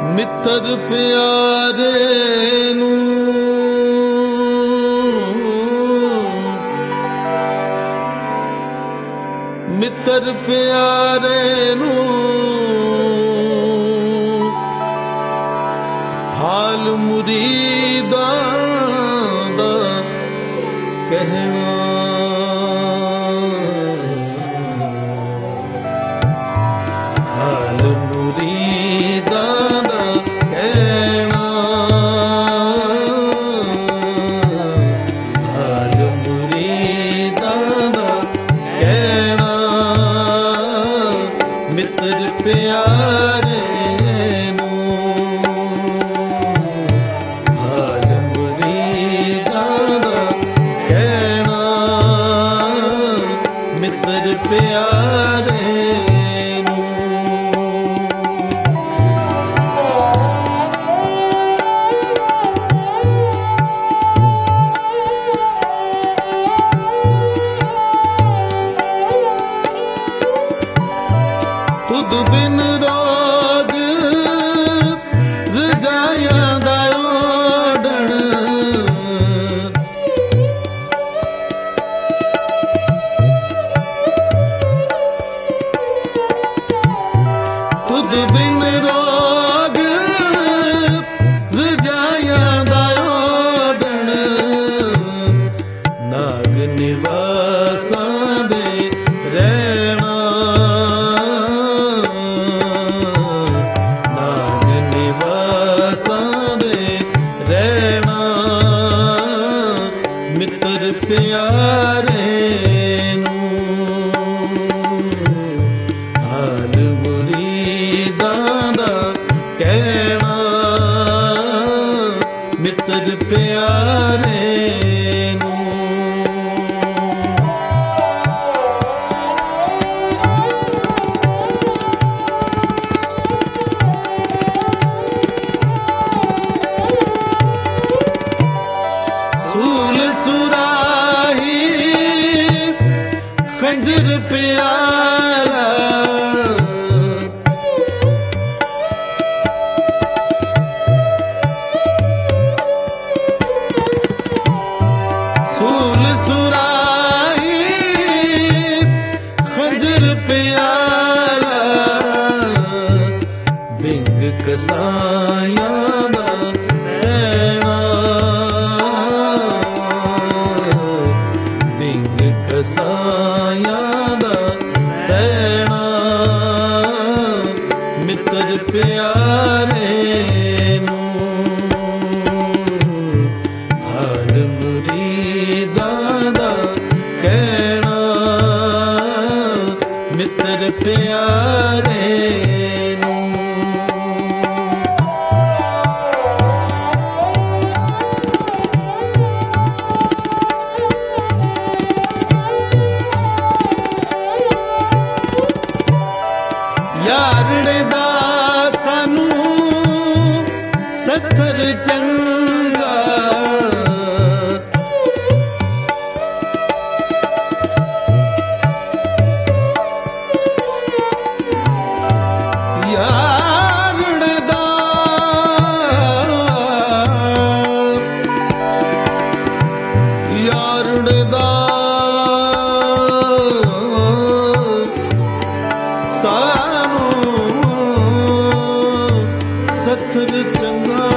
ਮਿੱਤਰ ਪਿਆਰੇ ਨੂੰ ਮਿੱਤਰ ਪਿਆਰੇ ਨੂੰ ਹਾਲ ਮੁਰੀਦਾਂ ਦਾ ਕਹਿਣਾ ਹਾਲ ਮੁਰੀਦਾਂ ਦਾ ਕਹਿਣਾ ਹਾਲ ਮੁਰੀਦਾਂ ਦਾ ਕਹਿਣਾ ਮਿੱਤਰ ਪਿਆਰੇ ਪਿਆਰੇ ਨੂੰ ਤੁਧ ਬਿਨ ਰੋਗ ਰਜਾਈਆਂ ਦਾ ਓੜਣ ਤੁਧ ਬਿਨ ਰੋਗ ਰਜਾਈਆਂ ਦਾ ਓੜਣ ਨਾਗ ਨਿਵਾਸਾਂ ਦੇ ਰਹਿਣਾ ਨਾਗ ਨਿਵਾਸਾਂ ਦੇ ਰਹਿਣਾ ਮਿੱਤਰ ਪਿਆਰੇ ਕਹਿਣਾ ਮਿੱਤਰ ਪਿਆਰੇ ਨੂੰ ਸੂਲ ਸੁਰਾਹੀ ਖੰਜਰ ਪਿਆਲਾ ਸੂਲ ਸੁਰਾਹੀ ਖੰਜਰ ਪਿਆਲਾ ਬਿੰਗ ਕਸਾਈਆਂ ਦਾ ਸੈਣਾ ਬਿੰਗ ਕਸਾਈਆਂ ਦਾ ਸੈਣਾ ਮਿੱਤਰ ਪਿਆਰੇ ਕਹਿਣਾ ਮਿੱਤਰ ਪਿਆਰੇ ਨੂੰ ਯਾਰੜੇ ਦਾ ਸਾਨੂੰ ਸੱਥਰ ਚੰਗਾ ਯਾਰੜੇ ਦਾ ਸਾਨੂੰ ਸੱਥਰ ਚੰਗਾ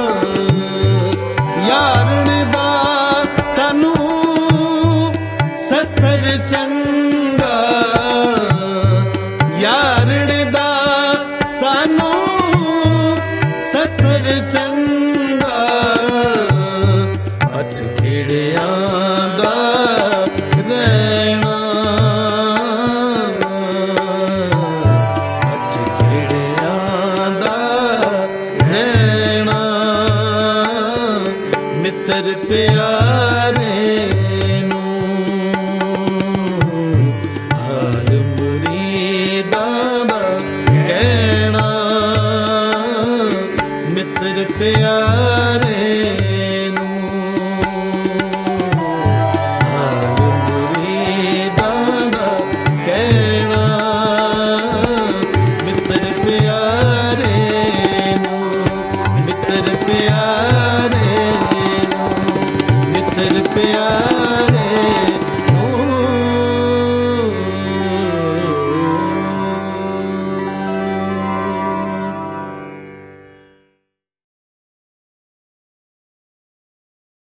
ਯਾਰੜੇ ਦਾ ਸਾਨੂੰ ਸੱਥਰ ਚੰਗਾ ਯਾਰੜੇ ਦਾ ਸਾਨੂੰ ਸੱਥਰ ਚੰਗਾ ਅੱਠ ਖੇੜਿਆਂ ਦਾ ਰਹਿਣਾ ਅੱਠ ਖੇੜਿਆਂ ਦਾ ਰਹਿਣਾ ਮਿੱਤਰ ਪਿਆਰੇ ਮਿੱਤਰ ਪਿਆਰੇ ਨੂੰ ਹਾਲ ਮੁਰੀਦਾਂ ਦਾ ਕਹਿਣਾ ਮਿੱਤਰ ਪਿਆਰੇ ਨੂੰ ਮਿੱਤਰ ਪਿਆਰੇ ਨੂੰ, ਮਿੱਤਰ ਪਿਆਰੇ